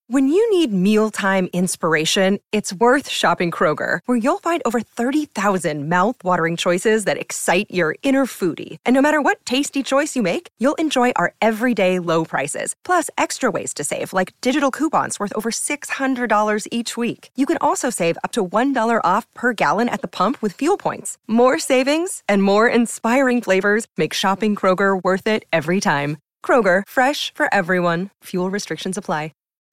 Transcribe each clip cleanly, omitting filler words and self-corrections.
When you need mealtime inspiration, it's worth shopping Kroger, where you'll find over 30,000 mouth-watering choices that excite your inner foodie. And no matter what tasty choice you make, you'll enjoy our everyday low prices, plus extra ways to save, like digital coupons worth over $600 each week. You can also save up to $1 off per gallon at the pump with fuel points. More savings and more inspiring flavors make shopping Kroger worth it every time. Kroger, fresh for everyone. Fuel restrictions apply.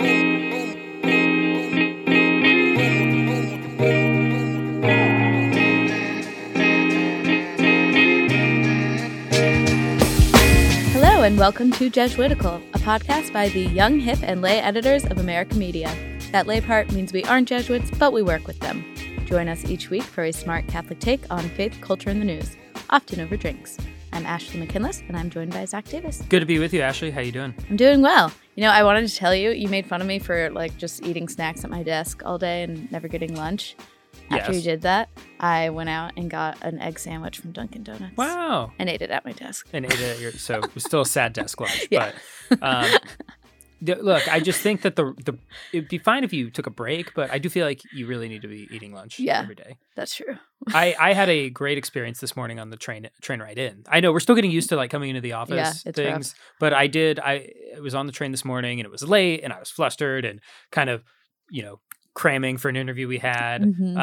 Hello and welcome to Jesuitical, a podcast by the young, hip, and lay editors of America Media. That lay part means we aren't Jesuits, but we work with them. Join us each week for a smart Catholic take on faith, culture, and the news, often over drinks. I'm Ashley McKinless, and I'm joined by Zach Davis. Good to be with you, Ashley. How you doing? I'm doing well. You know, I wanted to tell you, you made fun of me for just eating snacks at my desk all day and never getting lunch. After you did that, I went out and got an egg sandwich from Dunkin' Donuts. Wow. And ate it at my desk. And ate it at so it was still a sad desk lunch. Yeah. But look, I just think that it'd be fine if you took a break, but I do feel like you really need to be eating lunch every day. That's true. I had a great experience this morning on the train ride in. I know we're still getting used to coming into the office things, rough. But I was on the train this morning and it was late and I was flustered and kind of, cramming for an interview we had,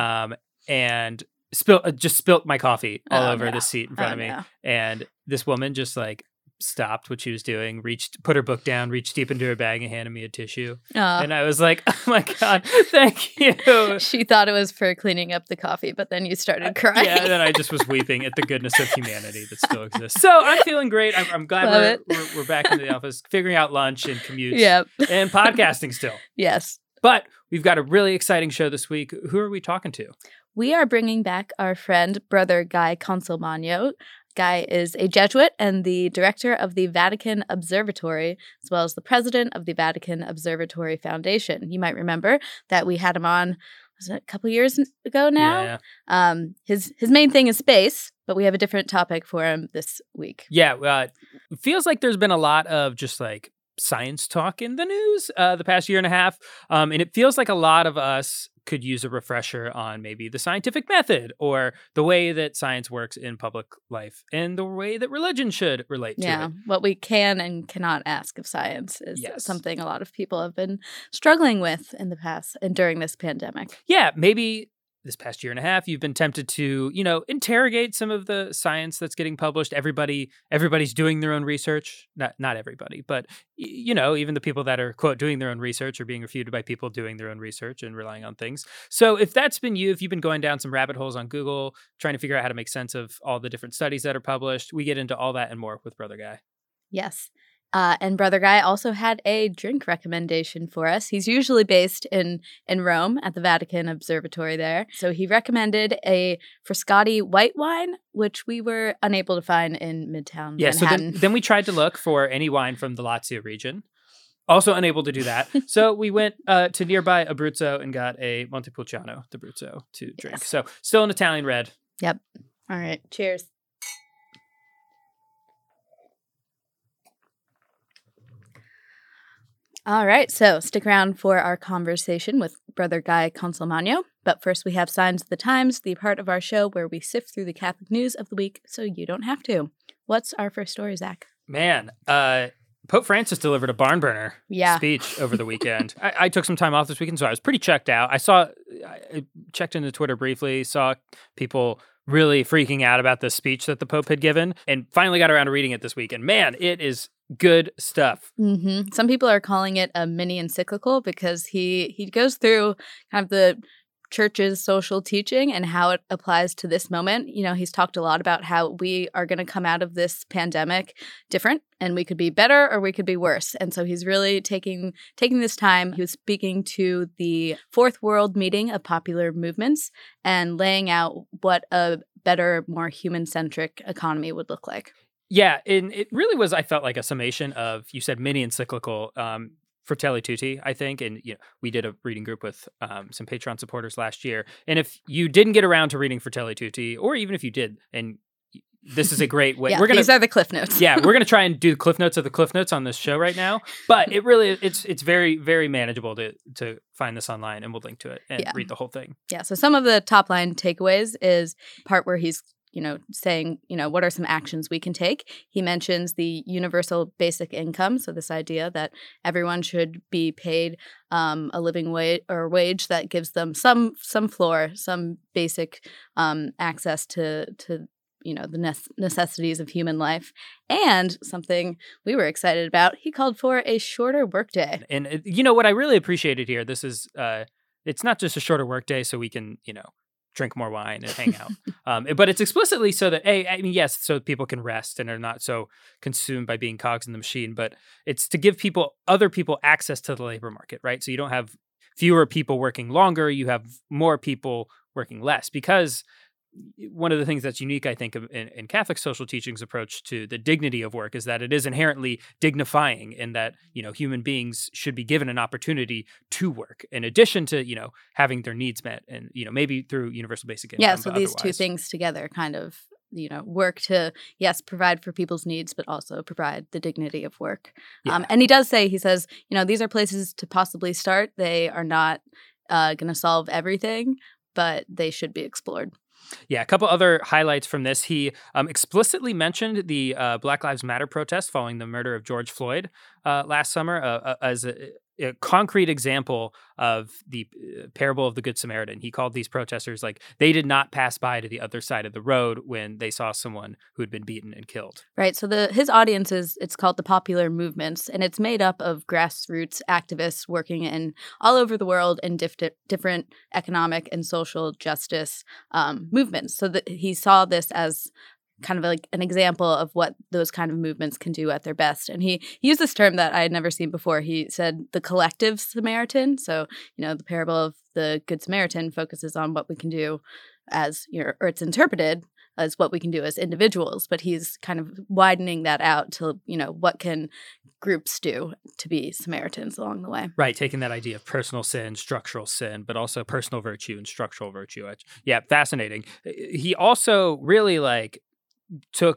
and spilt my coffee all over the seat in front of me. No. And this woman just stopped what she was doing, put her book down, reached deep into her bag and handed me a tissue. And I was like, oh my God, thank you. She thought it was for cleaning up the coffee, but then you started crying. Yeah, and then I just was weeping at the goodness of humanity that still exists. So I'm feeling great. I'm glad we're back into the office, figuring out lunch and commutes and podcasting still. Yes. But we've got a really exciting show this week. Who are we talking to? We are bringing back our friend, Brother Guy Consolmagno. Guy is a Jesuit and the director of the Vatican Observatory, as well as the president of the Vatican Observatory Foundation. You might remember that we had him on, was it a couple years ago now? Yeah. His main thing is space, but we have a different topic for him this week. Yeah, it feels like there's been a lot of just science talk in the news the past year and a half. And it feels like a lot of us could use a refresher on maybe the scientific method or the way that science works in public life and the way that religion should relate to it. Yeah, what we can and cannot ask of science is something a lot of people have been struggling with in the past and during this pandemic. Yeah, maybe this past year and a half, you've been tempted to, interrogate some of the science that's getting published. Everybody's doing their own research. Not everybody, but, even the people that are, quote, doing their own research are being refuted by people doing their own research and relying on things. So if that's been you, if you've been going down some rabbit holes on Google, trying to figure out how to make sense of all the different studies that are published, we get into all that and more with Brother Guy. Yes. And Brother Guy also had a drink recommendation for us. He's usually based in Rome at the Vatican Observatory there. So he recommended a Frascati white wine, which we were unable to find in Midtown Manhattan. So then we tried to look for any wine from the Lazio region. Also unable to do that. So we went to nearby Abruzzo and got a Montepulciano d'Abruzzo to drink. Yes. So still an Italian red. Yep. All right. Cheers. All right, so stick around for our conversation with Brother Guy Consolmagno. But first, we have Signs of the Times, the part of our show where we sift through the Catholic news of the week so you don't have to. What's our first story, Zach? Man, Pope Francis delivered a barn burner speech over the weekend. I took some time off this weekend, so I was pretty checked out. I checked into Twitter briefly, saw people really freaking out about the speech that the Pope had given, and finally got around to reading it this week. And man, it is good stuff. Mm-hmm. Some people are calling it a mini encyclical because he goes through kind of the church's social teaching and how it applies to this moment. He's talked a lot about how we are going to come out of this pandemic different and we could be better or we could be worse. And so he's really taking this time. He was speaking to the Fourth World Meeting of Popular Movements and laying out what a better, more human-centric economy would look like. Yeah, and it really was, I felt like a summation of, you said mini encyclical, Fratelli Tutti, I think. And we did a reading group with some Patreon supporters last year. And if you didn't get around to reading Fratelli Tutti, or even if you did and this is a great way. Yeah, these are the Cliff Notes. Yeah, we're going to try and do the Cliff Notes of the Cliff Notes on this show right now. But it's very, very manageable to find this online, and we'll link to it and read the whole thing. Yeah, so some of the top line takeaways is part where he's saying, what are some actions we can take? He mentions the universal basic income. So this idea that everyone should be paid a living wage that gives them some floor, some basic access to the necessities of human life. And something we were excited about, he called for a shorter workday. And what I really appreciated here, this is, it's not just a shorter workday so we can, drink more wine and hang out. But it's explicitly so that, yes, so people can rest and are not so consumed by being cogs in the machine, but it's to give other people access to the labor market, right? So you don't have fewer people working longer, you have more people working less, because one of the things that's unique, I think, in Catholic social teaching's approach to the dignity of work is that it is inherently dignifying, in that, human beings should be given an opportunity to work in addition to, having their needs met, and, maybe through universal basic income. Yeah, so these two things together kind of, work to, yes, provide for people's needs, but also provide the dignity of work. Yeah. And he says, these are places to possibly start. They are not going to solve everything, but they should be explored. Yeah, a couple other highlights from this. He explicitly mentioned the Black Lives Matter protest following the murder of George Floyd last summer as a concrete example of the parable of the Good Samaritan. He called these protesters like they did not pass by to the other side of the road when they saw someone who had been beaten and killed. Right. So his audience it's called the Popular Movements, and it's made up of grassroots activists working in all over the world in different economic and social justice movements. So he saw this as kind of like an example of what those kind of movements can do at their best. And he used this term that I had never seen before. He said the collective Samaritan. So, the parable of the Good Samaritan focuses on what we can do as, or it's interpreted as what we can do as individuals. But he's kind of widening that out to, what can groups do to be Samaritans along the way. Right, taking that idea of personal sin, structural sin, but also personal virtue and structural virtue. Yeah, fascinating. He also really took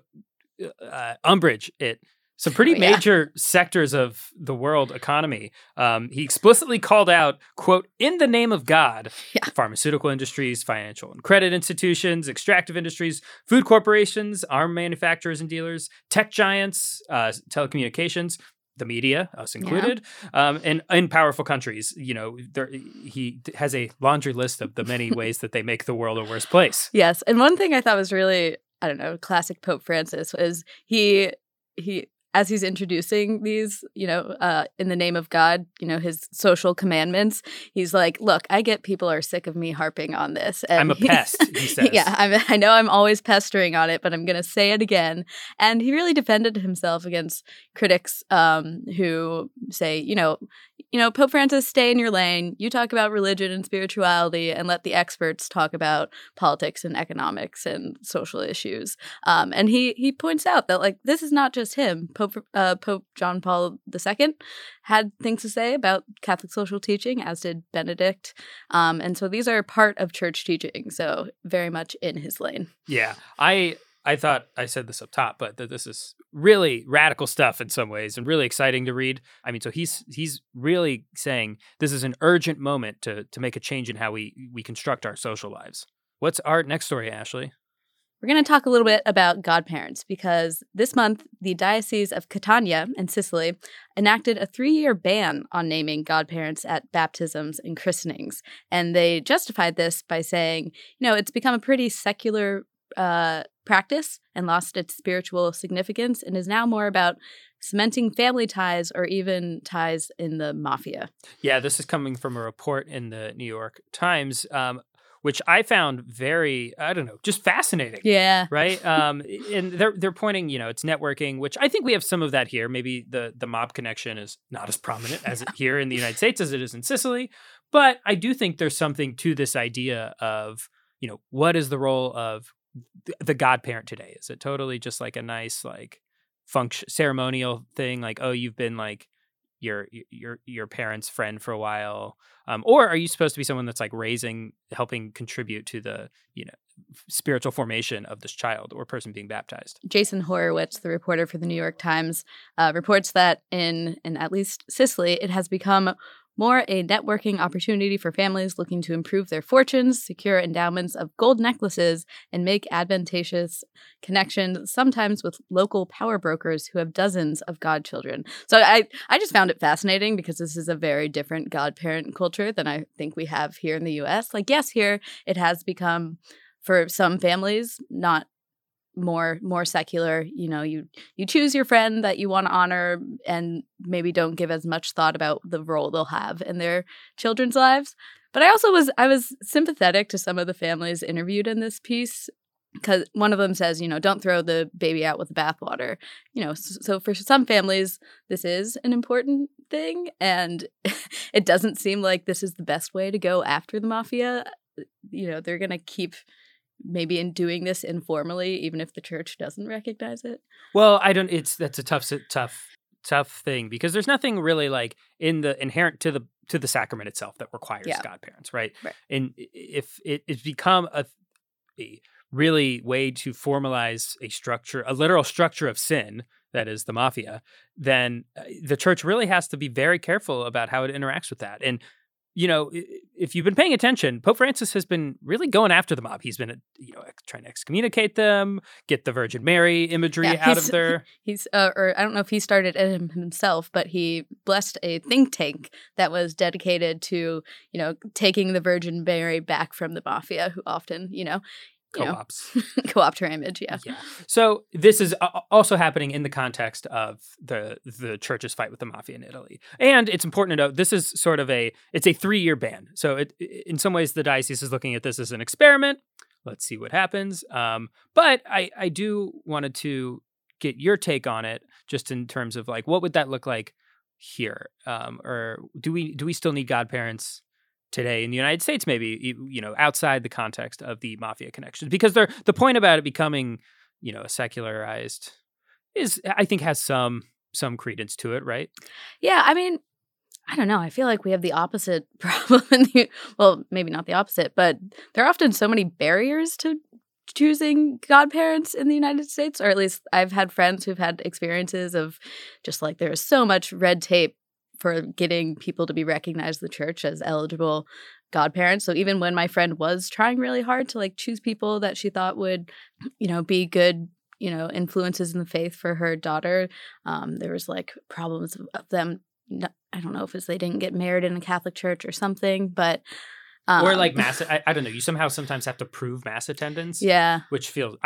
umbrage at some pretty major sectors of the world economy. He explicitly called out, quote, in the name of God, pharmaceutical industries, financial and credit institutions, extractive industries, food corporations, arm manufacturers and dealers, tech giants, telecommunications, the media, us included, and in powerful countries. He has a laundry list of the many ways that they make the world a worse place. Yes. And one thing I thought was really, classic Pope Francis was he as he's introducing these, in the name of God, his social commandments, he's like, look, I get people are sick of me harping on this. And I'm a pest, he says. Yeah, I know I'm always pestering on it, but I'm going to say it again. And he really defended himself against critics who say, Pope Francis, stay in your lane. You talk about religion and spirituality and let the experts talk about politics and economics and social issues. And he points out that, this is not just him. Pope John Paul II had things to say about Catholic social teaching, as did Benedict. And so these are part of church teaching, so very much in his lane. Yeah, I thought I said this up top, but this is really radical stuff in some ways and really exciting to read. I mean, so he's really saying this is an urgent moment to make a change in how we construct our social lives. What's our next story, Ashley? We're going to talk a little bit about godparents because this month, the Diocese of Catania in Sicily enacted a 3-year ban on naming godparents at baptisms and christenings. And they justified this by saying, it's become a pretty secular practice and lost its spiritual significance and is now more about cementing family ties or even ties in the mafia. Yeah, this is coming from a report in the New York Times, which I found very, just fascinating. Yeah. Right? And they're pointing, it's networking, which I think we have some of that here. Maybe the mob connection is not as prominent as here in the United States as it is in Sicily. But I do think there's something to this idea of, what is the role of the godparent today? Is it totally just like a nice, ceremonial thing? You've been your parents' friend for a while, or are you supposed to be someone that's helping contribute to the spiritual formation of this child or person being baptized. Jason Horowitz, the reporter for the New York Times, reports that in at least Sicily, it has become more a networking opportunity for families looking to improve their fortunes, secure endowments of gold necklaces, and make advantageous connections, sometimes with local power brokers who have dozens of godchildren. So I just found it fascinating because this is a very different godparent culture than I think we have here in the U.S. Like, yes, here it has become, for some families, not more secular. You know, you choose your friend that you want to honor and maybe don't give as much thought about the role they'll have in their children's lives. But I was sympathetic to some of the families interviewed in this piece, because one of them says, you know, don't throw the baby out with the bathwater. You know, so for some families, this is an important thing, and it doesn't seem like this is the best way to go after the mafia. You know, they're going to keep maybe in doing this informally, even if the church doesn't recognize it. Well, that's a tough thing, because there's nothing really like in the inherent to the sacrament itself that requires godparents, right? And if it's become a really way to formalize a literal structure of sin, that is the mafia, then the church really has to be very careful about how it interacts with that. And you know, if you've been paying attention, Pope Francis has been really going after the mob. He's been, trying to excommunicate them, get the Virgin Mary imagery out of there. Or I don't know if he started it himself, but he blessed a think tank that was dedicated to, you know, taking the Virgin Mary back from the mafia, who often, co-opt her image. Yeah. So this is also happening in the context of the church's fight with the mafia in Italy. And it's important to note, this is sort of it's a 3-year ban. So in some ways, the diocese is looking at this as an experiment. Let's see what happens. But I do wanted to get your take on it, just in terms of like, what would that look like here? Or do we still need godparents today in the United States, maybe, you know, outside the context of the mafia connections? Because the point about it becoming, you know, a secularized I think has some credence to it, right? Yeah, I mean, I don't know. I feel like we have the opposite problem well, maybe not the opposite, but there are often so many barriers to choosing godparents in the United States, or at least I've had friends who've had experiences of just like there's so much red tape for getting people to be recognized in the church as eligible godparents. So even when my friend was trying really hard to like choose people that she thought would, you know, be good, you know, influences in the faith for her daughter, there was like problems of them. I don't know if it's they didn't get married in a Catholic church or something, but or like mass. I don't know. You somehow sometimes have to prove mass attendance. Yeah, which feels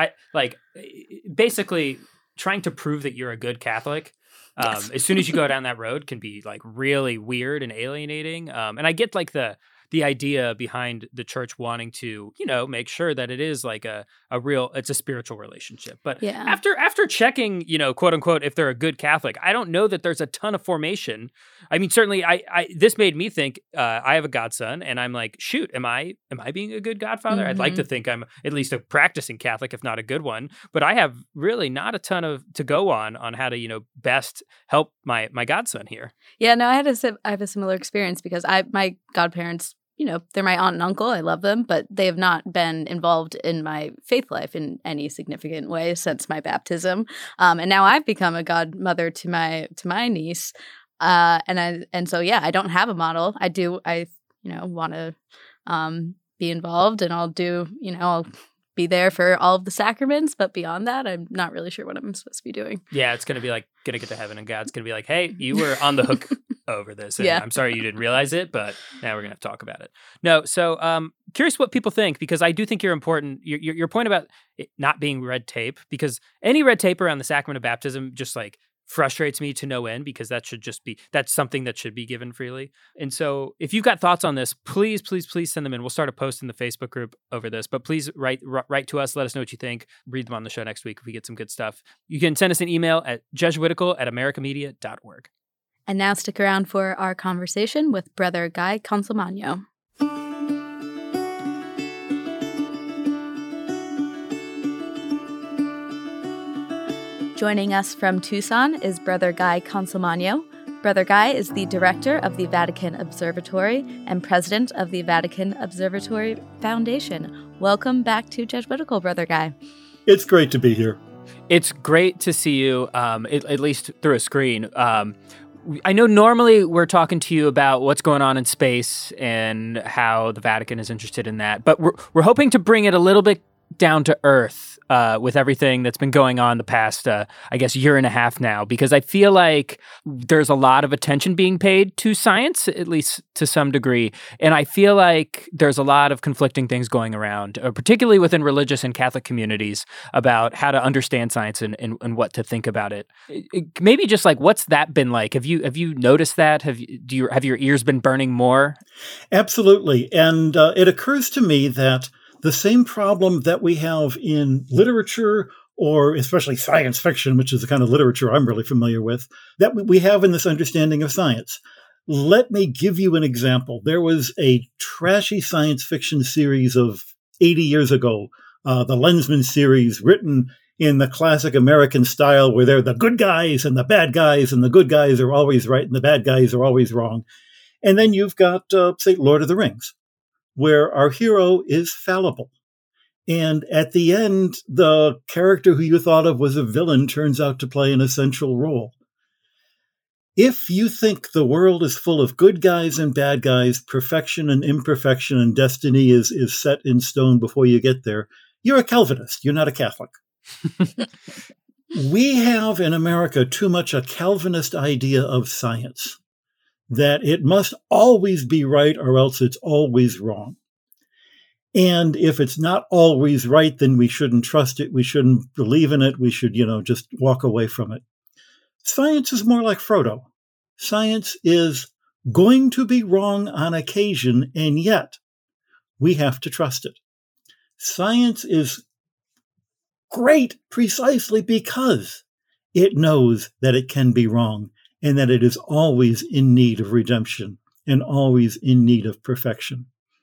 basically trying to prove that you're a good Catholic. Yes. As soon as you go down that road can be like really weird and alienating. And I get like the idea behind the church wanting to, you know, make sure that it is like it's a spiritual relationship. But after checking, you know, quote unquote, if they're a good Catholic, I don't know that there's a ton of formation. I mean, certainly this made me think, I have a godson and I'm like, shoot, am I being a good godfather? Mm-hmm. I'd like to think I'm at least a practicing Catholic, if not a good one, but I have really not a ton to go on how to, you know, best help my godson here. Yeah, no, I have a similar experience because my godparents, you know, they're my aunt and uncle. I love them, but they have not been involved in my faith life in any significant way since my baptism. And now I've become a godmother to my niece. And so, yeah, I don't have a model. I want to be involved, and I'll be there for all of the sacraments, but beyond that, I'm not really sure what I'm supposed to be doing. Yeah, it's going to be like, going to get to heaven and God's going to be like, hey, you were on the hook over this. And yeah. I'm sorry you didn't realize it, but now we're going to have to talk about it. No, so curious what people think, because I do think you're important. Your point about it not being red tape, because any red tape around the sacrament of baptism just like frustrates me to no end, because that's something that should be given freely. And so if you've got thoughts on this, please send them in. We'll start a post in the Facebook group over this, but please write to us. Let us know what you think. Read them on the show next week if we get some good stuff. You can send us an email at jesuitical@americamedia.org. And now stick around for our conversation with Brother Guy Consolmagno. Joining us from Tucson is Brother Guy Consolmagno, Brother Guy is the director of the Vatican Observatory and president of the Vatican Observatory Foundation. Welcome back to Jesuitical, Brother Guy. It's great to be here. It's great to see you, at least through a screen. I know normally we're talking to you about what's going on in space and how the Vatican is interested in that, but we're hoping to bring it a little bit down to earth with everything that's been going on the past, year and a half now, because I feel like there's a lot of attention being paid to science, at least to some degree. And I feel like there's a lot of conflicting things going around, particularly within religious and Catholic communities, about how to understand science and what to think about it. Maybe just like, what's that been like? Have you noticed that? Have your ears been burning more? Absolutely. And it occurs to me that the same problem that we have in literature, or especially science fiction, which is the kind of literature I'm really familiar with, that we have in this understanding of science. Let me give you an example. There was a trashy science fiction series of 80 years ago, the Lensman series, written in the classic American style, where they're the good guys and the bad guys, and the good guys are always right and the bad guys are always wrong. And then you've got, say, Lord of the Rings, where our hero is fallible. And at the end, the character who you thought of was a villain turns out to play an essential role. If you think the world is full of good guys and bad guys, perfection and imperfection, and destiny is set in stone before you get there, you're a Calvinist. You're not a Catholic. We have in America too much a Calvinist idea of science, that it must always be right or else it's always wrong. And if it's not always right, then we shouldn't trust it. We shouldn't believe in it. We should, just walk away from it. Science is more like Frodo. Science is going to be wrong on occasion, and yet we have to trust it. Science is great precisely because it knows that it can be wrong, and that it is always in need of redemption and always in need of perfection.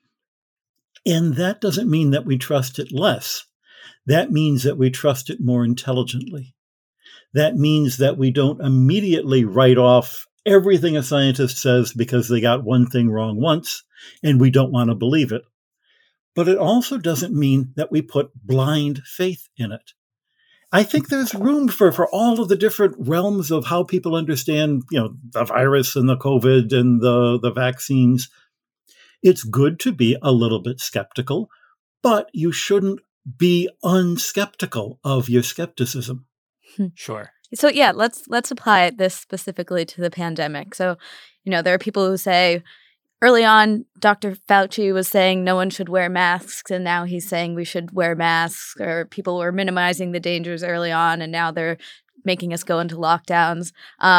And that doesn't mean that we trust it less. That means that we trust it more intelligently. That means that we don't immediately write off everything a scientist says because they got one thing wrong once, and we don't want to believe it. But it also doesn't mean that we put blind faith in it. I think there's room for all of the different realms of how people understand, the virus and the COVID and the vaccines. It's good to be a little bit skeptical, but you shouldn't be unskeptical of your skepticism. Sure. So yeah, let's apply this specifically to the pandemic. So, there are people who say, early on, Dr. Fauci was saying no one should wear masks, and now he's saying we should wear masks, or people were minimizing the dangers early on, and now they're making us go into lockdowns.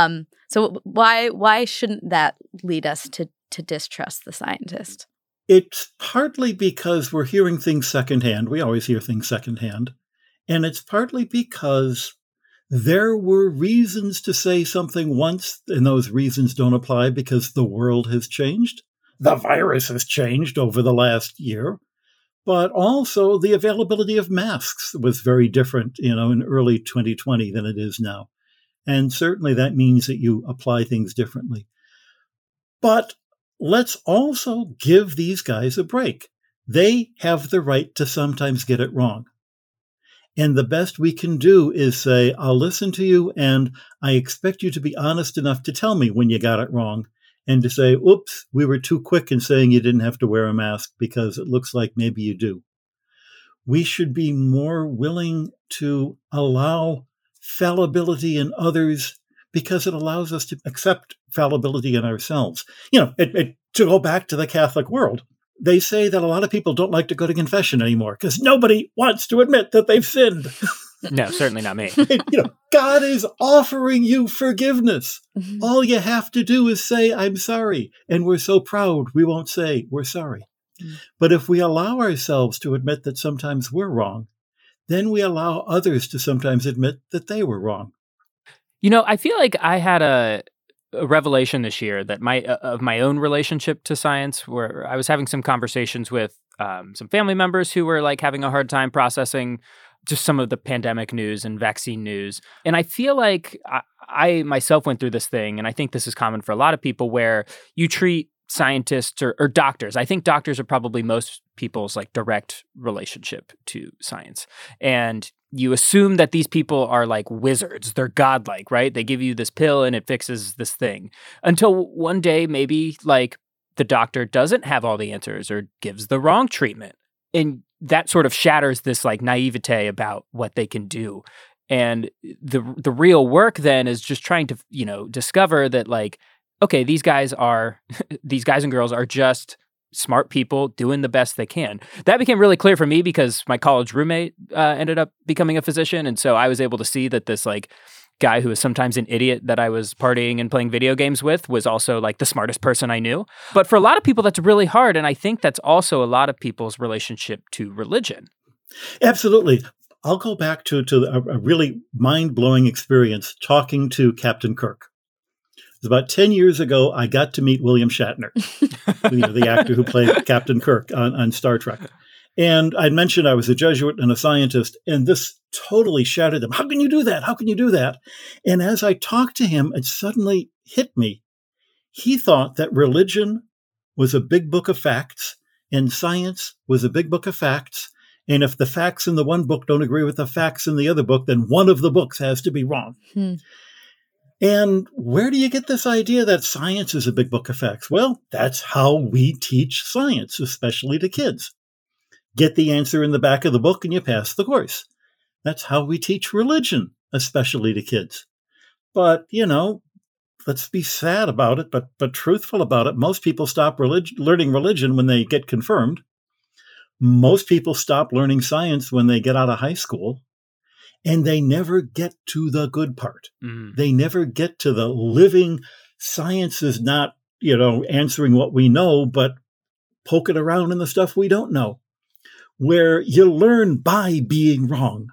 So why shouldn't that lead us to distrust the scientist? It's partly because we're hearing things secondhand. We always hear things secondhand. And it's partly because there were reasons to say something once, and those reasons don't apply because the world has changed. The virus has changed over the last year, but also the availability of masks was very different, in early 2020 than it is now. And certainly that means that you apply things differently. But let's also give these guys a break. They have the right to sometimes get it wrong. And the best we can do is say, I'll listen to you, and I expect you to be honest enough to tell me when you got it wrong, and to say, oops, we were too quick in saying you didn't have to wear a mask because it looks like maybe you do. We should be more willing to allow fallibility in others because it allows us to accept fallibility in ourselves. To go back to the Catholic world, they say that a lot of people don't like to go to confession anymore because nobody wants to admit that they've sinned. No, certainly not me. God is offering you forgiveness. Mm-hmm. All you have to do is say, I'm sorry. And we're so proud we won't say we're sorry. Mm-hmm. But if we allow ourselves to admit that sometimes we're wrong, then we allow others to sometimes admit that they were wrong. I feel like I had a revelation this year that of my own relationship to science, where I was having some conversations with some family members who were like having a hard time processing just some of the pandemic news and vaccine news. And I feel like I myself went through this thing, and I think this is common for a lot of people, where you treat scientists or doctors. I think doctors are probably most people's like direct relationship to science. And you assume that these people are like wizards. They're godlike, right? They give you this pill and it fixes this thing. Until one day, maybe like the doctor doesn't have all the answers or gives the wrong treatment. And that sort of shatters this like naivete about what they can do. And the real work then is just trying to, discover that like, okay, these guys and girls are just smart people doing the best they can. That became really clear for me because my college roommate ended up becoming a physician. And so I was able to see that this like guy who was sometimes an idiot that I was partying and playing video games with was also like the smartest person I knew. But for a lot of people, that's really hard. And I think that's also a lot of people's relationship to religion. Absolutely. I'll go back to a really mind-blowing experience talking to Captain Kirk. It was about 10 years ago, I got to meet William Shatner, the actor who played Captain Kirk on Star Trek. And I'd mentioned I was a Jesuit and a scientist, and this totally shattered him. How can you do that? How can you do that? And as I talked to him, it suddenly hit me. He thought that religion was a big book of facts, and science was a big book of facts. And if the facts in the one book don't agree with the facts in the other book, then one of the books has to be wrong. And where do you get this idea that science is a big book of facts? Well, that's how we teach science, especially to kids. Get the answer in the back of the book and you pass the course. That's how we teach religion, especially to kids. But, let's be sad about it, but truthful about it. Most people stop learning religion when they get confirmed. Most people stop learning science when they get out of high school. And they never get to the good part. They never get to the living. Science is not, answering what we know, but poking around in the stuff we don't know, where you learn by being wrong.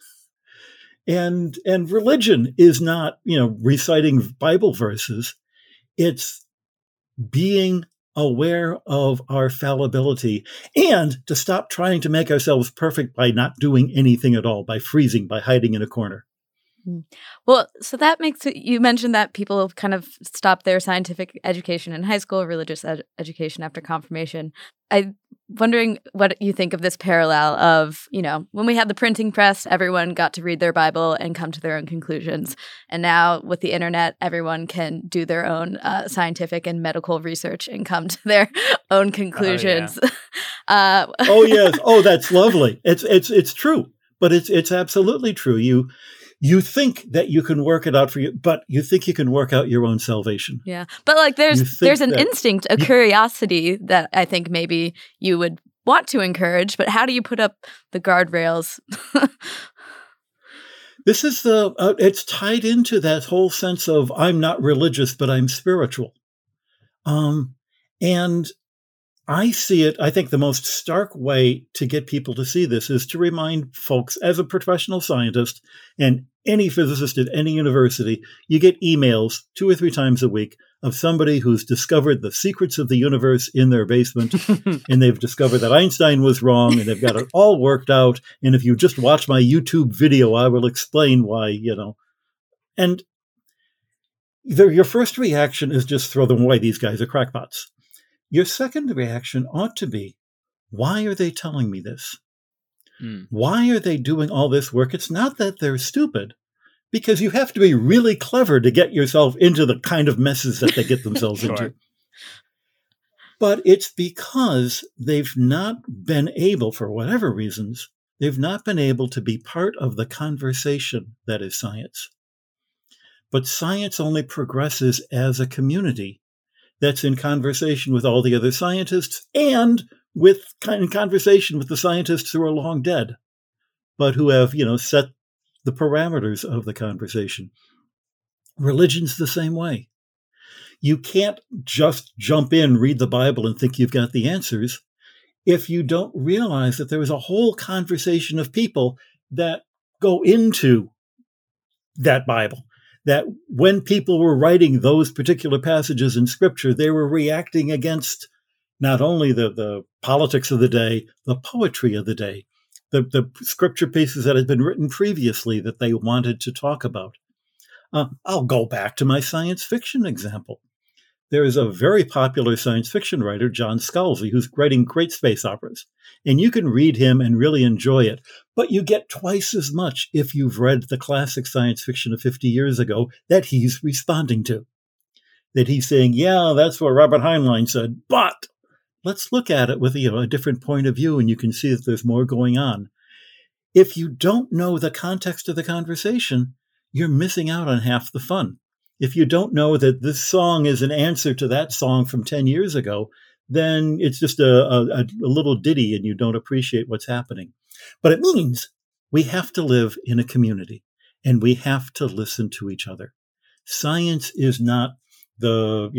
And religion is not, reciting Bible verses. It's being aware of our fallibility and to stop trying to make ourselves perfect by not doing anything at all, by freezing, by hiding in a corner. Well, so that makes it, you mentioned that people kind of stop their scientific education in high school, religious education after confirmation. I'm wondering what you think of this parallel of, when we had the printing press, everyone got to read their Bible and come to their own conclusions. And now with the internet, everyone can do their own scientific and medical research and come to their own conclusions. Oh, yes. Oh, that's lovely. It's true, but it's absolutely true. You think that you can work it out for you, but you think you can work out your own salvation. Yeah. But like there's an instinct, a curiosity that I think maybe you would want to encourage, but how do you put up the guardrails? This is it's tied into that whole sense of I'm not religious, but I'm spiritual. And I see it, I think the most stark way to get people to see this is to remind folks, as a professional scientist and any physicist at any university, you get emails 2 or 3 times a week of somebody who's discovered the secrets of the universe in their basement, and they've discovered that Einstein was wrong, and they've got it all worked out. And if you just watch my YouTube video, I will explain why, And your first reaction is just throw them away. These guys are crackpots. Your second reaction ought to be, why are they telling me this? Why are they doing all this work? It's not that they're stupid, because you have to be really clever to get yourself into the kind of messes that they get themselves into. But it's because they've not been able, for whatever reasons, they've not been able to be part of the conversation that is science. But science only progresses as a community that's in conversation with all the other scientists and in conversation with the scientists who are long dead, but who have, set the parameters of the conversation. Religion's the same way. You can't just jump in, read the Bible, and think you've got the answers if you don't realize that there was a whole conversation of people that go into that Bible. That when people were writing those particular passages in Scripture, they were reacting against not only the politics of the day, the poetry of the day, the scripture pieces that had been written previously that they wanted to talk about. I'll go back to my science fiction example. There is a very popular science fiction writer, John Scalzi, who's writing great space operas. And you can read him and really enjoy it. But you get twice as much if you've read the classic science fiction of 50 years ago that he's responding to. That he's saying, yeah, that's what Robert Heinlein said, but let's look at it with a different point of view, and you can see that there's more going on. If you don't know the context of the conversation, you're missing out on half the fun. If you don't know that this song is an answer to that song from 10 years ago, then it's just a little ditty and you don't appreciate what's happening. But it means we have to live in a community and we have to listen to each other. Science is not the,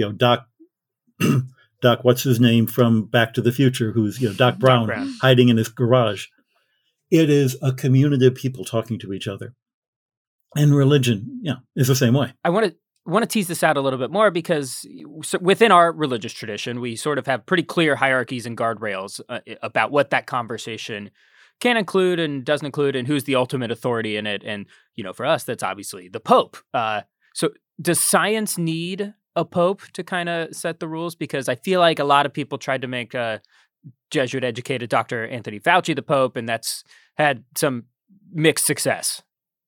Doc, what's his name from Back to the Future, who's, Doc Brown hiding in his garage. It is a community of people talking to each other. And religion, is the same way. I want to tease this out a little bit more because within our religious tradition, we sort of have pretty clear hierarchies and guardrails about what that conversation can include and doesn't include and who's the ultimate authority in it. And, for us, that's obviously the Pope. So does science need a Pope to kind of set the rules? Because I feel like a lot of people tried to make Jesuit-educated Dr. Anthony Fauci the Pope, and that's had some mixed success.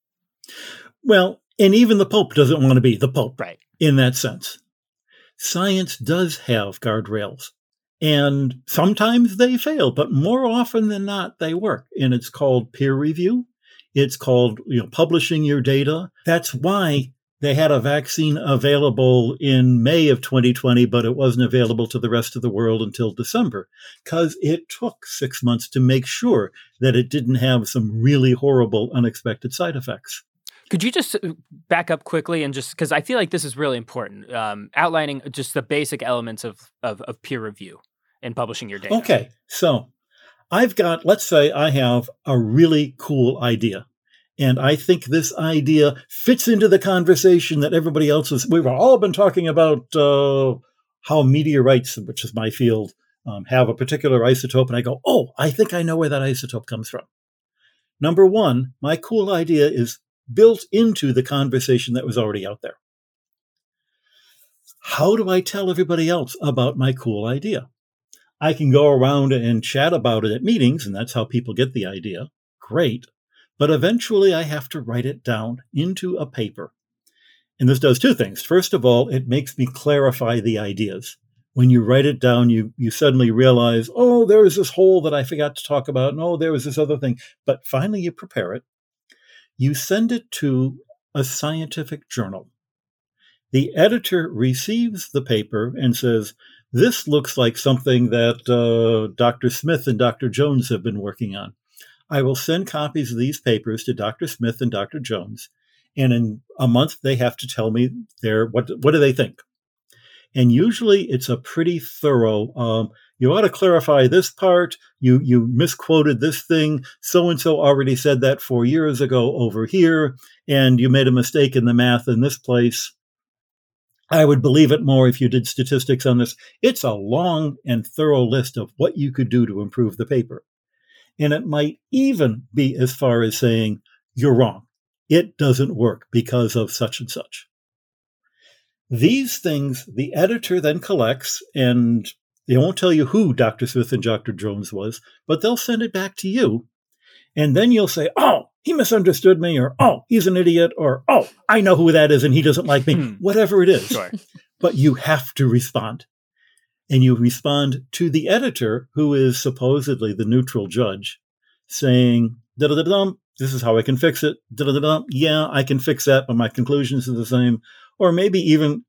Well, and even the Pope doesn't want to be the Pope, right? In that sense. Science does have guardrails, and sometimes they fail, but more often than not, they work. And it's called peer review. It's called publishing your data. That's why they had a vaccine available in May of 2020, but it wasn't available to the rest of the world until December, because it took 6 months to make sure that it didn't have some really horrible, unexpected side effects. Could you just back up quickly and just, because I feel like this is really important, outlining just the basic elements of peer review and publishing your data. Okay, so let's say I have a really cool idea. And I think this idea fits into the conversation that everybody else we've all been talking about how meteorites, which is my field, have a particular isotope. And I go, I think I know where that isotope comes from. Number one, my cool idea is built into the conversation that was already out there. How do I tell everybody else about my cool idea? I can go around and chat about it at meetings, and that's how people get the idea. Great. But eventually I have to write it down into a paper. And this does two things. First of all, it makes me clarify the ideas. When you write it down, you suddenly realize, there was this hole that I forgot to talk about. And there was this other thing. But finally you prepare it. You send it to a scientific journal. The editor receives the paper and says, this looks like something that Dr. Smith and Dr. Jones have been working on. I will send copies of these papers to Dr. Smith and Dr. Jones, and in a month they have to tell me what do they think. And usually it's a pretty thorough, you ought to clarify this part, you misquoted this thing, so-and-so already said that 4 years ago over here, and you made a mistake in the math in this place. I would believe it more if you did statistics on this. It's a long and thorough list of what you could do to improve the paper. And it might even be as far as saying, you're wrong. It doesn't work because of such and such. These things the editor then collects, and they won't tell you who Dr. Smith and Dr. Jones was, but they'll send it back to you. And then you'll say, he misunderstood me, or, he's an idiot, or, I know who that is and he doesn't like me, whatever it is. Sure. But you have to respond. And you respond to the editor, who is supposedly the neutral judge, saying, da-da-da-dum, this is how I can fix it. Da-da-da-dum, yeah, I can fix that, but my conclusions are the same. Or maybe even,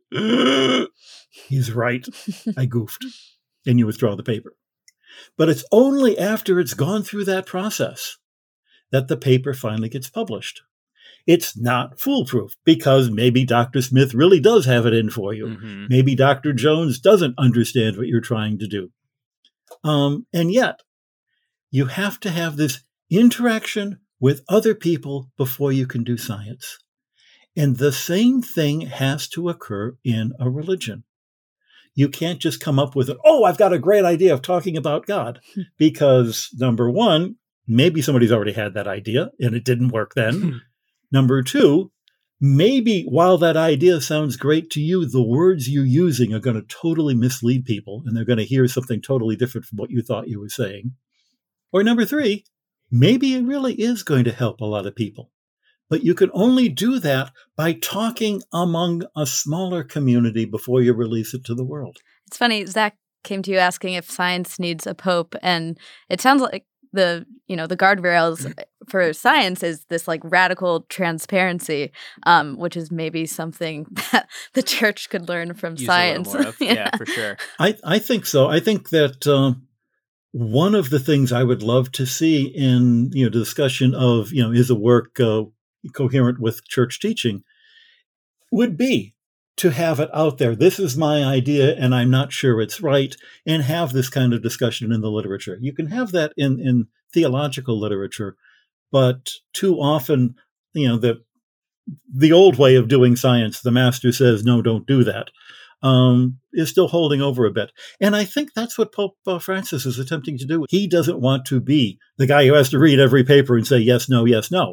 he's right, I goofed. And you withdraw the paper. But it's only after it's gone through that process that the paper finally gets published. It's not foolproof because maybe Dr. Smith really does have it in for you. Mm-hmm. Maybe Dr. Jones doesn't understand what you're trying to do. And yet, you have to have this interaction with other people before you can do science. And the same thing has to occur in a religion. You can't just come up with I've got a great idea of talking about God. Because, number one, maybe somebody's already had that idea and it didn't work then. Number two, maybe while that idea sounds great to you, the words you're using are going to totally mislead people and they're going to hear something totally different from what you thought you were saying. Or number three, maybe it really is going to help a lot of people. But you can only do that by talking among a smaller community before you release it to the world. It's funny, Zach came to you asking if science needs a pope, and it sounds like the guardrails for science is this like radical transparency, which is maybe something that the church could learn from science. A little more of. Yeah, for sure. I think so. I think that one of the things I would love to see in the discussion of is a work coherent with church teaching would be to have it out there. This is my idea, and I'm not sure it's right, and have this kind of discussion in the literature. You can have that in theological literature, but too often, the old way of doing science, the master says, no, don't do that, is still holding over a bit. And I think that's what Pope Francis is attempting to do. He doesn't want to be the guy who has to read every paper and say yes, no,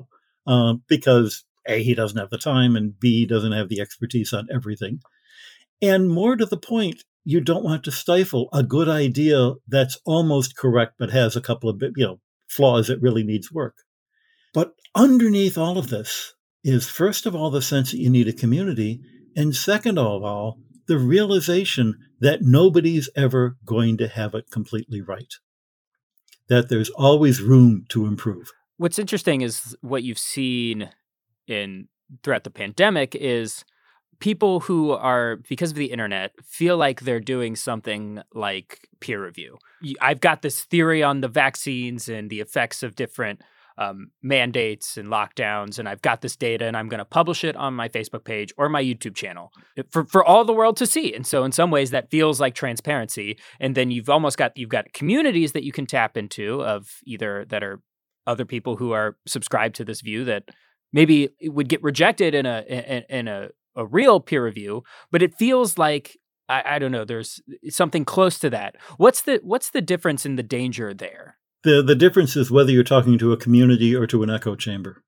because A, he doesn't have the time, and B, he doesn't have the expertise on everything. And more to the point, you don't want to stifle a good idea that's almost correct, but has a couple of flaws that really needs work. But underneath all of this is, first of all, the sense that you need a community, and second of all, the realization that nobody's ever going to have it completely right, that there's always room to improve. What's interesting is what you've seen throughout the pandemic is people who are, because of the internet, feel like they're doing something like peer review. I've got this theory on the vaccines and the effects of different mandates and lockdowns, and I've got this data, and I'm going to publish it on my Facebook page or my YouTube channel for all the world to see. And so in some ways that feels like transparency. And then you've got communities that you can tap into of either that are other people who are subscribed to this view that maybe it would get rejected in a real peer review, but it feels like I don't know. There's something close to that. What's the difference in the danger there? The difference is whether you're talking to a community or to an echo chamber.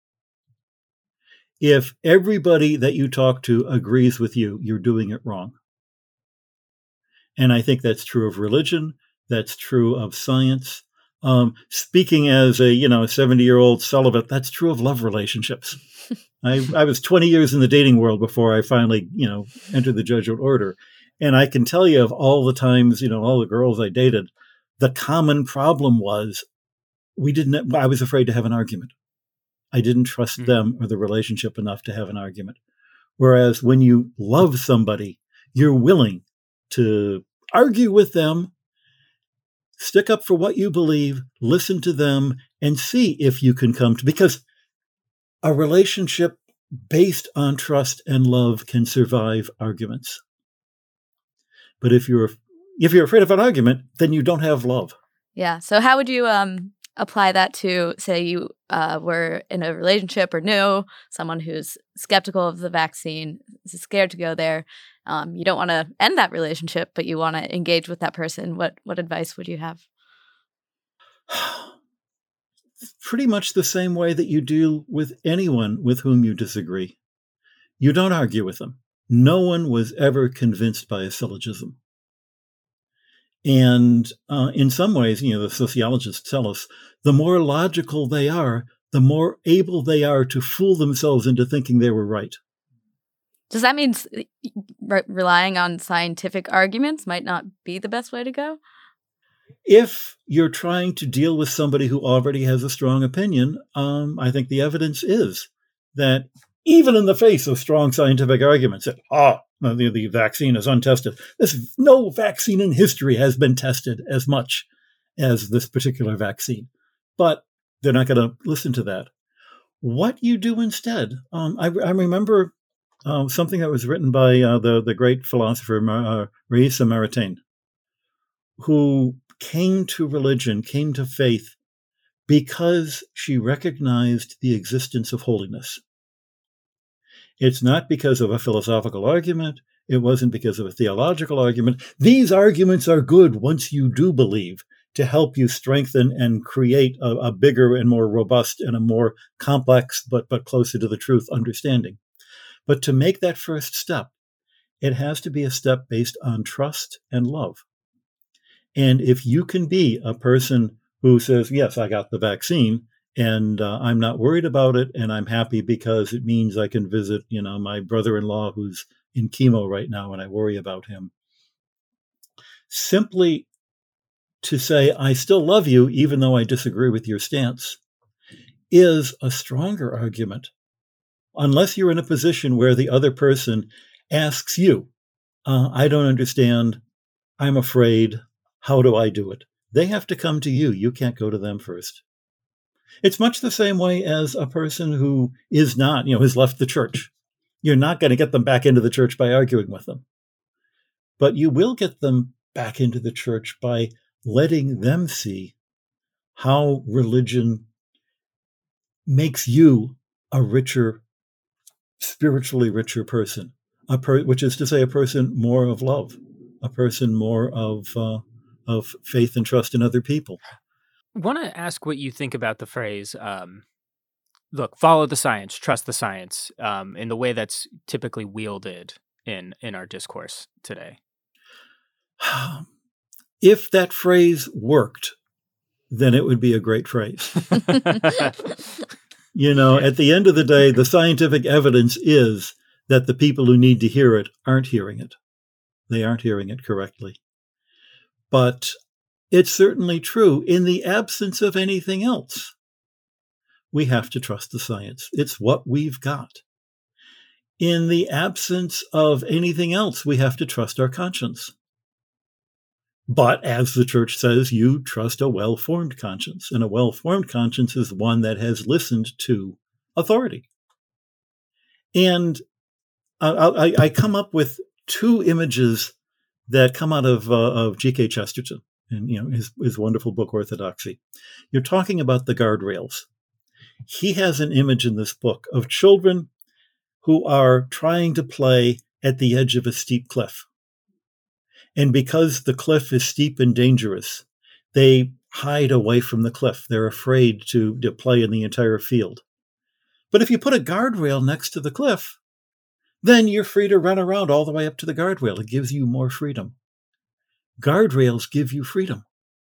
If everybody that you talk to agrees with you, you're doing it wrong. And I think that's true of religion. That's true of science. Speaking as a 70-year-old celibate, that's true of love relationships. I was 20 years in the dating world before I finally, entered the Jesuit order. And I can tell you of all the times, all the girls I dated, the common problem was I was afraid to have an argument. I didn't trust them or the relationship enough to have an argument. Whereas when you love somebody, you're willing to argue with them, stick up for what you believe, listen to them, and see if you can come to, because a relationship based on trust and love can survive arguments. But if you're afraid of an argument, then you don't have love. Yeah. So how would you apply that to, say you were in a relationship or knew someone who's skeptical of the vaccine, is scared to go there? You don't want to end that relationship, but you want to engage with that person. What advice would you have? Pretty much the same way that you deal with anyone with whom you disagree. You don't argue with them. No one was ever convinced by a syllogism. And in some ways, the sociologists tell us, the more logical they are, the more able they are to fool themselves into thinking they were right. Does that mean relying on scientific arguments might not be the best way to go? If you're trying to deal with somebody who already has a strong opinion, I think the evidence is that even in the face of strong scientific arguments that, the vaccine is untested. No vaccine in history has been tested as much as this particular vaccine. But they're not going to listen to that. What you do instead, I remember something that was written by the great philosopher Raissa Maritain, who came to religion, came to faith, because she recognized the existence of holiness. It's not because of a philosophical argument. It wasn't because of a theological argument. These arguments are good once you do believe. to help you strengthen and create a bigger and more robust and a more complex, but closer to the truth understanding. But to make that first step, it has to be a step based on trust and love. And if you can be a person who says, yes, I got the vaccine and I'm not worried about it, and I'm happy because it means I can visit, my brother-in-law who's in chemo right now and I worry about him. Simply to say, I still love you, even though I disagree with your stance, is a stronger argument. Unless you're in a position where the other person asks you, I don't understand, I'm afraid, how do I do it? They have to come to you. You can't go to them first. It's much the same way as a person who is not, has left the church. You're not going to get them back into the church by arguing with them. But you will get them back into the church by letting them see how religion makes you a richer, spiritually richer person, which is to say a person more of love, a person more of faith and trust in other people. I want to ask what you think about the phrase, look, follow the science, trust the science, in the way that's typically wielded in our discourse today. If that phrase worked, then it would be a great phrase. At the end of the day, the scientific evidence is that the people who need to hear it aren't hearing it. They aren't hearing it correctly. But it's certainly true in the absence of anything else. We have to trust the science. It's what we've got. In the absence of anything else, we have to trust our conscience. But as the church says, you trust a well-formed conscience. And a well-formed conscience is one that has listened to authority. And I come up with two images that come out of G.K. Chesterton and his wonderful book, Orthodoxy. You're talking about the guardrails. He has an image in this book of children who are trying to play at the edge of a steep cliff. And because the cliff is steep and dangerous, they hide away from the cliff. They're afraid to play in the entire field. But if you put a guardrail next to the cliff, then you're free to run around all the way up to the guardrail. It gives you more freedom. Guardrails give you freedom.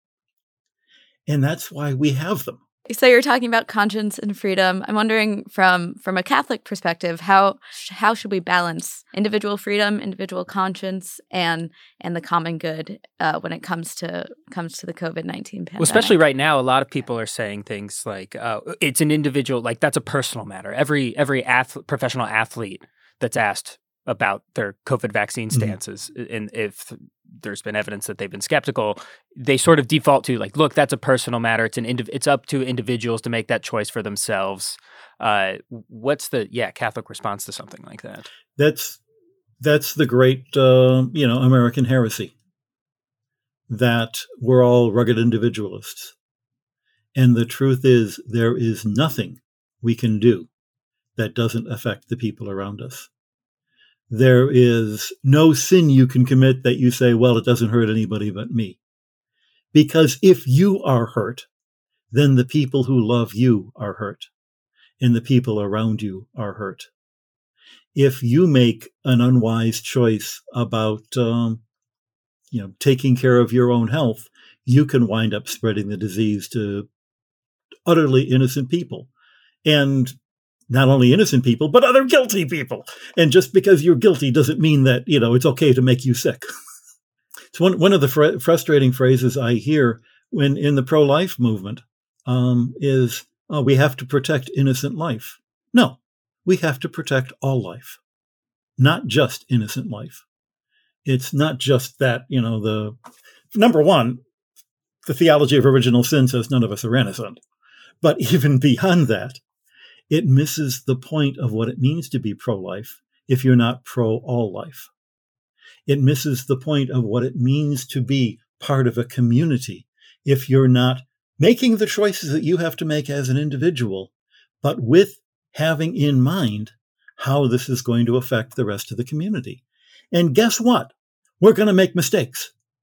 And that's why we have them. So you're talking about conscience and freedom. I'm wondering from a Catholic perspective, how should we balance individual freedom, individual conscience, and the common good when it comes to the COVID-19 pandemic? Well, especially right now, a lot of people are saying things like it's an individual, like that's a personal matter. Every professional athlete that's asked about their COVID vaccine stances, and if there's been evidence that they've been skeptical, they sort of default to like, look, that's a personal matter. It's up to individuals to make that choice for themselves. What's the Catholic response to something like that? That's the great American heresy, that we're all rugged individualists. And the truth is, there is nothing we can do that doesn't affect the people around us. There is no sin you can commit that you say, well, it doesn't hurt anybody but me. Because if you are hurt, then the people who love you are hurt, and the people around you are hurt. If you make an unwise choice about, taking care of your own health, you can wind up spreading the disease to utterly innocent people. And not only innocent people, but other guilty people. And just because you're guilty doesn't mean that, it's okay to make you sick. It's one of the frustrating phrases I hear when in the pro-life movement is, we have to protect innocent life. No, we have to protect all life, not just innocent life. It's not just that, number one, the theology of original sin says none of us are innocent. But even beyond that, it misses the point of what it means to be pro-life if you're not pro-all life. It misses the point of what it means to be part of a community if you're not making the choices that you have to make as an individual, but with having in mind how this is going to affect the rest of the community. And guess what? We're going to make mistakes.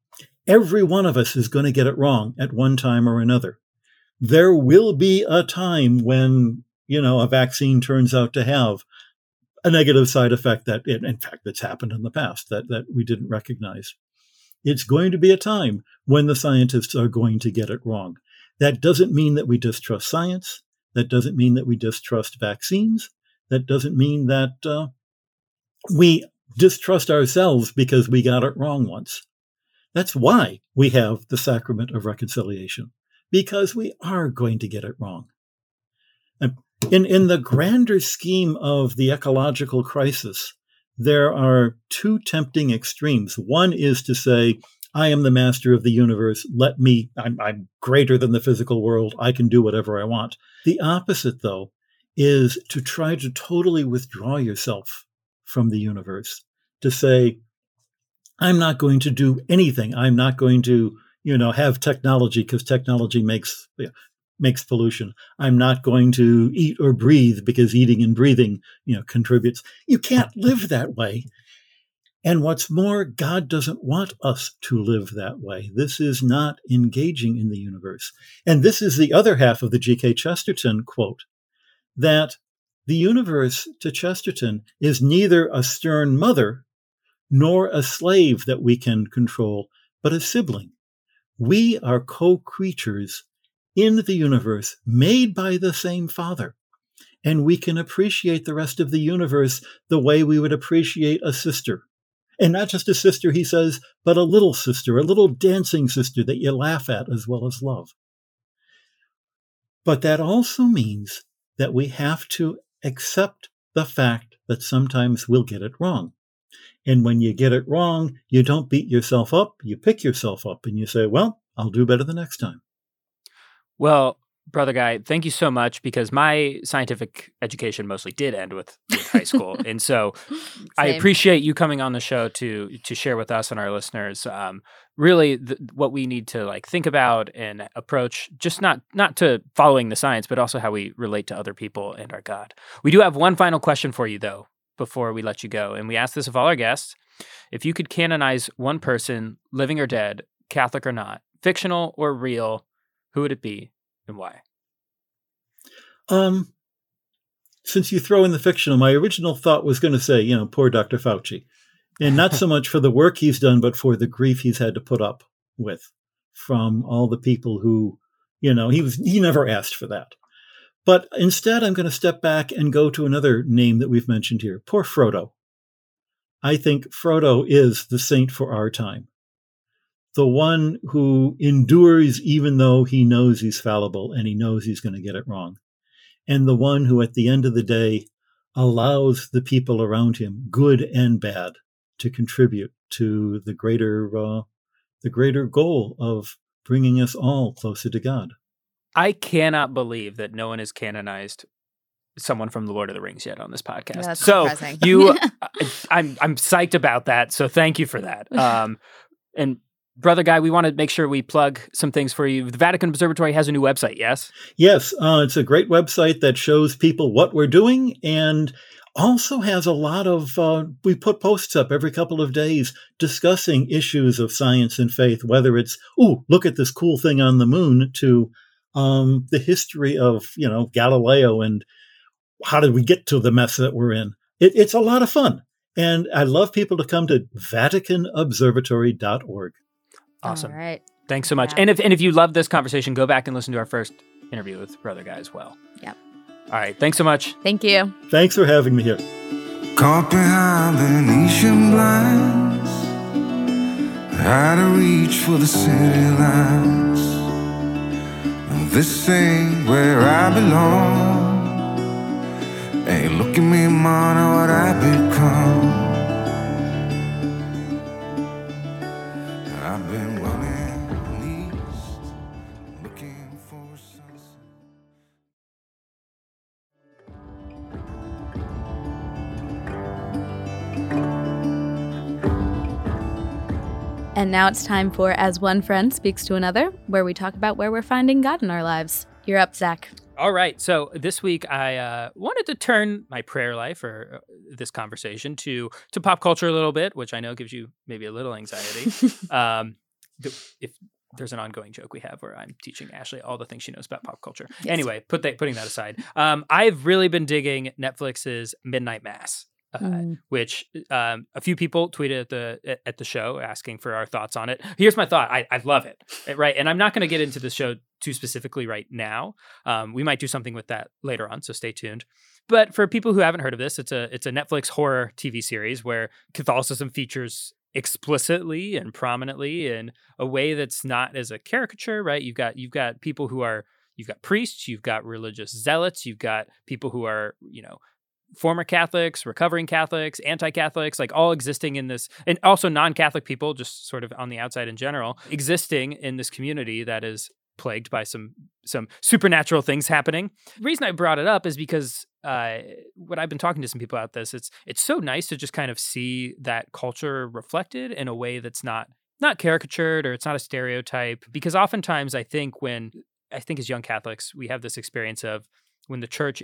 Every one of us is going to get it wrong at one time or another. There will be a time when, a vaccine turns out to have a negative side effect that, in fact, that's happened in the past that we didn't recognize. It's going to be a time when the scientists are going to get it wrong. That doesn't mean that we distrust science. That doesn't mean that we distrust vaccines. That doesn't mean that we distrust ourselves because we got it wrong once. That's why we have the sacrament of reconciliation, because we are going to get it wrong. And in the grander scheme of the ecological crisis, there are two tempting extremes. One is to say, I am the master of the universe. I'm greater than the physical world. I can do whatever I want. The opposite, though, is to try to totally withdraw yourself from the universe, to say, I'm not going to do anything. I'm not going to, have technology because technology makes pollution. I'm not going to eat or breathe because eating and breathing, contributes. You can't live that way. And what's more, God doesn't want us to live that way. This is not engaging in the universe. And this is the other half of the G.K. Chesterton quote, that the universe to Chesterton is neither a stern mother nor a slave that we can control, but a sibling. We are co-creatures in the universe made by the same Father. And we can appreciate the rest of the universe the way we would appreciate a sister. And not just a sister, he says, but a little sister, a little dancing sister that you laugh at as well as love. But that also means that we have to accept the fact that sometimes we'll get it wrong. And when you get it wrong, you don't beat yourself up, you pick yourself up and you say, well, I'll do better the next time. Well, Brother Guy, thank you so much, because my scientific education mostly did end with high school. And so I appreciate you coming on the show to share with us and our listeners really what we need to think about and approach, just not to following the science, but also how we relate to other people and our God. We do have one final question for you, though, before we let you go. And we ask this of all our guests. If you could canonize one person, living or dead, Catholic or not, fictional or real, who would it be and why? Since you throw in the fictional, my original thought was going to say, poor Dr. Fauci. And not so much for the work he's done, but for the grief he's had to put up with from all the people who, he never asked for that. But instead, I'm going to step back and go to another name that we've mentioned here. Poor Frodo. I think Frodo is the saint for our time. The one who endures even though he knows he's fallible and he knows he's going to get it wrong. And the one who at the end of the day allows the people around him, good and bad, to contribute to the greater goal of bringing us all closer to God. I cannot believe that no one has canonized someone from The Lord of the Rings yet on this podcast. Yeah, that's so surprising. I'm psyched about that. So thank you for that. And Brother Guy, we want to make sure we plug some things for you. The Vatican Observatory has a new website, yes? Yes, it's a great website that shows people what we're doing, and also has a lot of, we put posts up every couple of days discussing issues of science and faith, whether it's, look at this cool thing on the moon, to the history of, Galileo and how did we get to the mess that we're in. It's a lot of fun. And I love people to come to VaticanObservatory.org. Awesome. All right. Thanks so much. Yeah. And if you love this conversation, go back and listen to our first interview with Brother Guy as well. Yep. All right. Thanks so much. Thank you. Thanks for having me here. Caught behind Venetian blinds, out of reach for the city lights. This ain't where I belong. Hey, look at me, man, what I've become. I've been running east, looking for sunset. And now it's time for As One Friend Speaks to Another, where we talk about where we're finding God in our lives. You're up, Zach. All right. So this week I wanted to turn my prayer life, or this conversation, to pop culture a little bit, which I know gives you maybe a little anxiety. if there's an ongoing joke we have where I'm teaching Ashley all the things she knows about pop culture. Yes. Anyway, putting that aside, I've really been digging Netflix's Midnight Mass. Which a few people tweeted at the show asking for our thoughts on it. Here's my thought. I love it. Right. And I'm not going to get into the show too specifically right now. We might do something with that later on, so stay tuned. But for people who haven't heard of this, it's a Netflix horror TV series where Catholicism features explicitly and prominently in a way that's not as a caricature, right? You've got people who are, you've got priests, you've got religious zealots, you've got people who are, former Catholics, recovering Catholics, anti-Catholics, like all existing in this, and also non-Catholic people, just sort of on the outside in general, existing in this community that is plagued by some supernatural things happening. The reason I brought it up is because when I've been talking to some people about this, it's so nice to just kind of see that culture reflected in a way that's not caricatured, or it's not a stereotype. Because oftentimes I think as young Catholics, we have this experience of when the church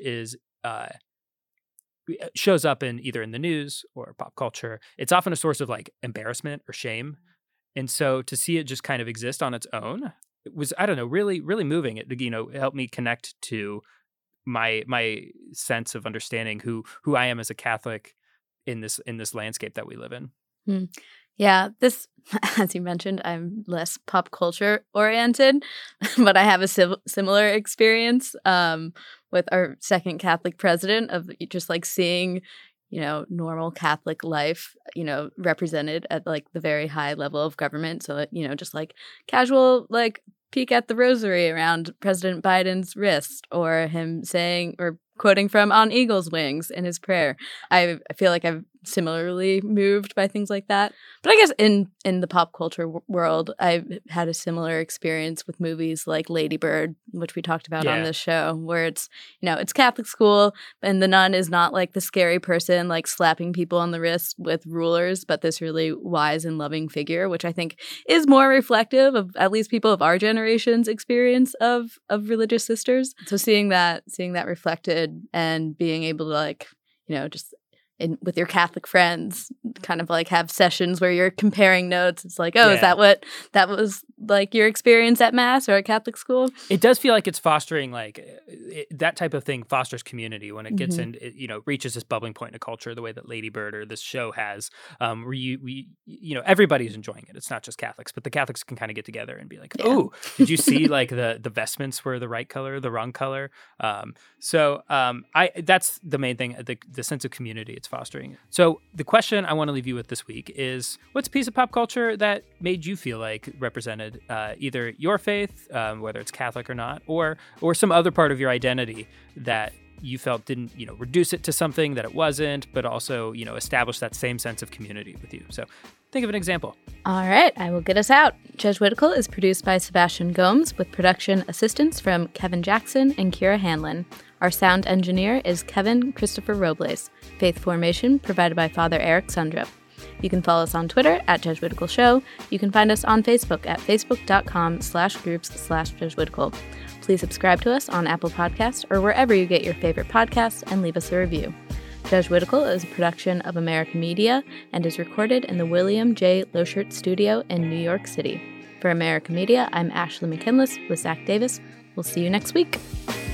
shows up either in the news or pop culture, it's often a source of like embarrassment or shame. And so to see it just kind of exist on its own, it was, I don't know, really, really moving. It, helped me connect to my sense of understanding who I am as a Catholic in this landscape that we live in. Yeah, this, as you mentioned, I'm less pop culture oriented, but I have a similar experience with our second Catholic president of just like seeing, normal Catholic life, represented at like the very high level of government. So that, just like casual, like peek at the rosary around President Biden's wrist, or him saying or quoting from On Eagle's Wings in his prayer. I feel like I've similarly moved by things like that. But I guess in the pop culture world, I've had a similar experience with movies like Lady Bird, which we talked about on this show, where it's, it's Catholic school, and the nun is not like the scary person like slapping people on the wrist with rulers, but this really wise and loving figure, which I think is more reflective of at least people of our generation's experience of religious sisters. So seeing that reflected and being able to like, just with your Catholic friends, kind of like have sessions where you're comparing notes. It's like, is that what that was like your experience at Mass or at Catholic school? It does feel like it's fostering that type of thing fosters community when it gets in, reaches this bubbling point in a culture the way that Lady Bird or this show has, where everybody's enjoying it. It's not just Catholics, but the Catholics can kind of get together and be like, oh, did you see like the vestments were the right color, the wrong color? That's the main thing, the sense of community it's fostering. So the question I want to leave you with this week is, what's a piece of pop culture that made you feel like represented either your faith, whether it's Catholic or not, or some other part of your identity that you felt didn't, reduce it to something that it wasn't, but also, establish that same sense of community with you. So think of an example. All right, I will get us out. Jesuitical is produced by Sebastian Gomes with production assistance from Kevin Jackson and Kira Hanlon. Our sound engineer is Kevin Christopher Robles. Faith formation provided by Father Eric Sundrup. You can follow us on Twitter at Jesuitical Show. You can find us on Facebook at facebook.com/groups/Jesuitical. Please subscribe to us on Apple Podcasts or wherever you get your favorite podcasts and leave us a review. Jesuitical is a production of American Media and is recorded in the William J. Loschert Studio in New York City. For American Media, I'm Ashley McKinless with Zach Davis. We'll see you next week.